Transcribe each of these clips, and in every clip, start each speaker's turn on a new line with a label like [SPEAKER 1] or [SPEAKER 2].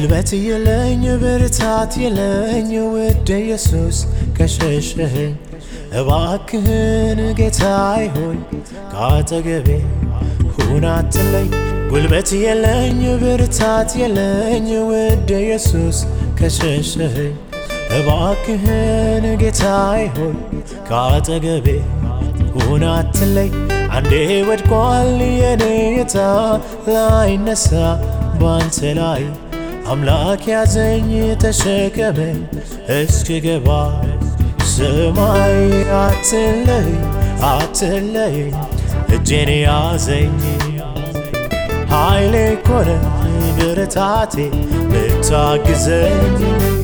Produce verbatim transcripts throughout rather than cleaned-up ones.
[SPEAKER 1] ጉልበት የለኝ ብርታት የለኝ ውድ ኢየሱስ ከሸሸኸኝ እባክህን ጌታዬ ሆይ ካጠገቤ ሁን አትለይ። ጉልበት የለኝ ብርታት የለኝ ውድ ኢየሱስ ከሸሸኸኝ እባክህን ጌታዬ ሆይ ካጠገቤ ሁን አትለይ። አንዴ ወድቋል የኔ ጌታ ላይነሳ ባንተ ላይ አምላክ ያዘኝ ተሸከመኝ እስክገባ ሰማይ። አትለይ አትለይ እጄን ያዘኝ ኃይሌ ኮነ ብርታቴ ልታግዘኝ።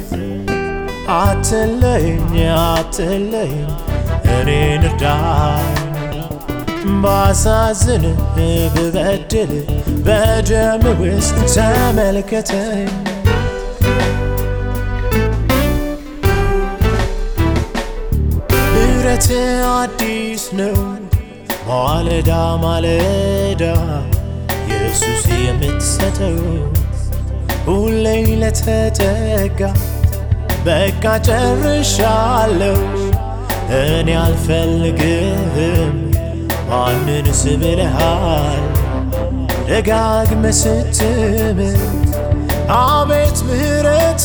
[SPEAKER 1] አትለይኝ አትለይኝ እኔን እርዳኝ ባሳዝን ብበድል በደም ውስጥ ተመልከተኝ። ምሕረት አዲስ ነው ማለዳ ማለዳ ኢየሱስ የምትሰጠው ሁሌ ለተጠጋ በቃ ጨርሻለሁ እኔ አልፈልግም ማንንስ ብለሃል ደጋግመህ ስትምል። አቤት ምሕረት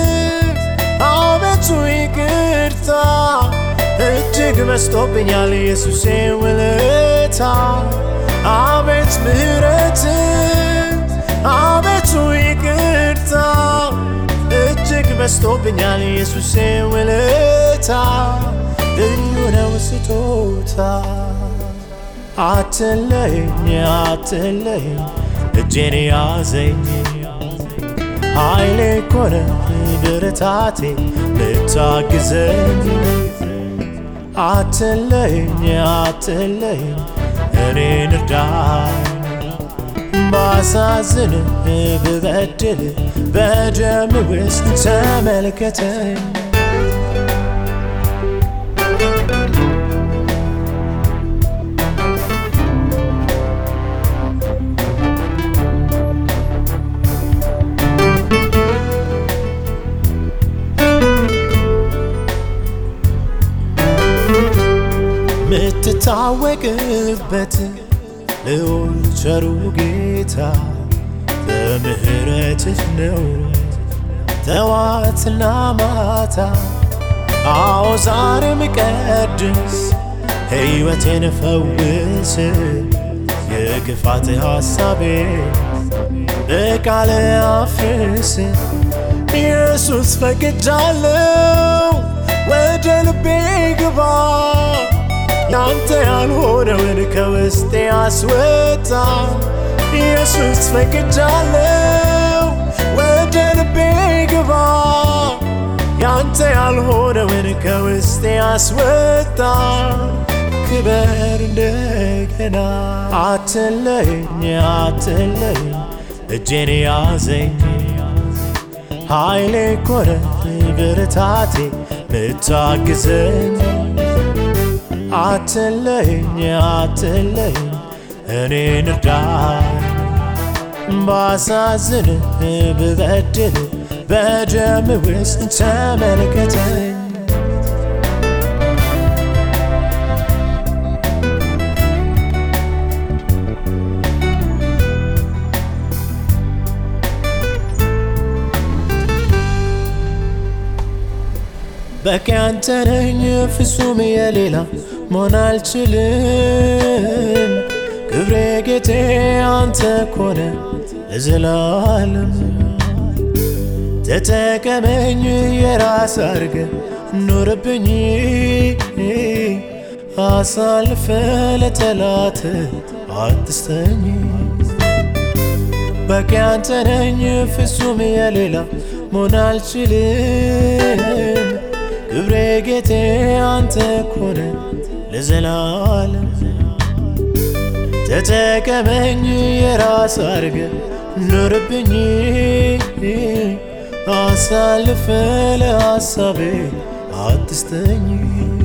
[SPEAKER 1] አቤቱ ይቅርታ እጅግ መስጦብኛል ኢየሱሴ ውለታ። አቤት ምሕረት አቤቱ ይቅርታ እጅግ መስጦብኛል ኢየሱሴ ውለታ ልዩ ነው ስጦታ። አትለይኝ አትለይኝ እጄን ያዘኝ ኃይሌ ኮነ ብርታቴ ልታግዘኝ። አትለይኝ አትለይኝ እኔን እርዳኝ ባሳዝን ብበድል በደም ውስጥ ተመልከተኝ። ምትታወቅበት ልዑል ቸሩ ጌታ በምሕረትህ ነው ጠዋትና ማታ። አዎ ዛሬም ቀድስ ሕይወቴን ፈውስ የክፋት ሐሳቤን በቃል አፍርስ። ኢየሱስ ፈቅጃለሁ ወደ ልቤ ግባ ያንተ ያልሆነውን ከውስጤ አስወጣ። ኢየሱስ ፈቅጃለሁ ወደ ልቤ ግባ ያንተ ያልሆነውን ከውስጤ አስወጣ። ክበር እንደገና። አትለይኝ አትለይኝ እጄን ያዘኝ ኃይሌ ኮነ ብርታቴ ልታግዘኝ። አትለይኝ አትለይኝ እኔን እርዳኝ ባሳዝን ብበድል በደም ውስጥ ተመልከተኝ። በቃ አንተ ነኝ ፍጹም የሌላ መሆን አልችልም። ክብሬ ጌቴ አንተ ኮነ ለዘላለም ተጠቀመኝ የራስ አርገ ኑርብኝ አሳልፈ ለጠላት አትስጠኝ። በቃ አንተ ነኝ ፍጹም የሌላ መሆን አልችልም። ክብሬ ጌቴ አንተ ኮነ ለዘላለም ተጠቀመኝ የራስ አርገ ኑርብኝ አሳልፈ ለሐሳቤ አትስጠኝ።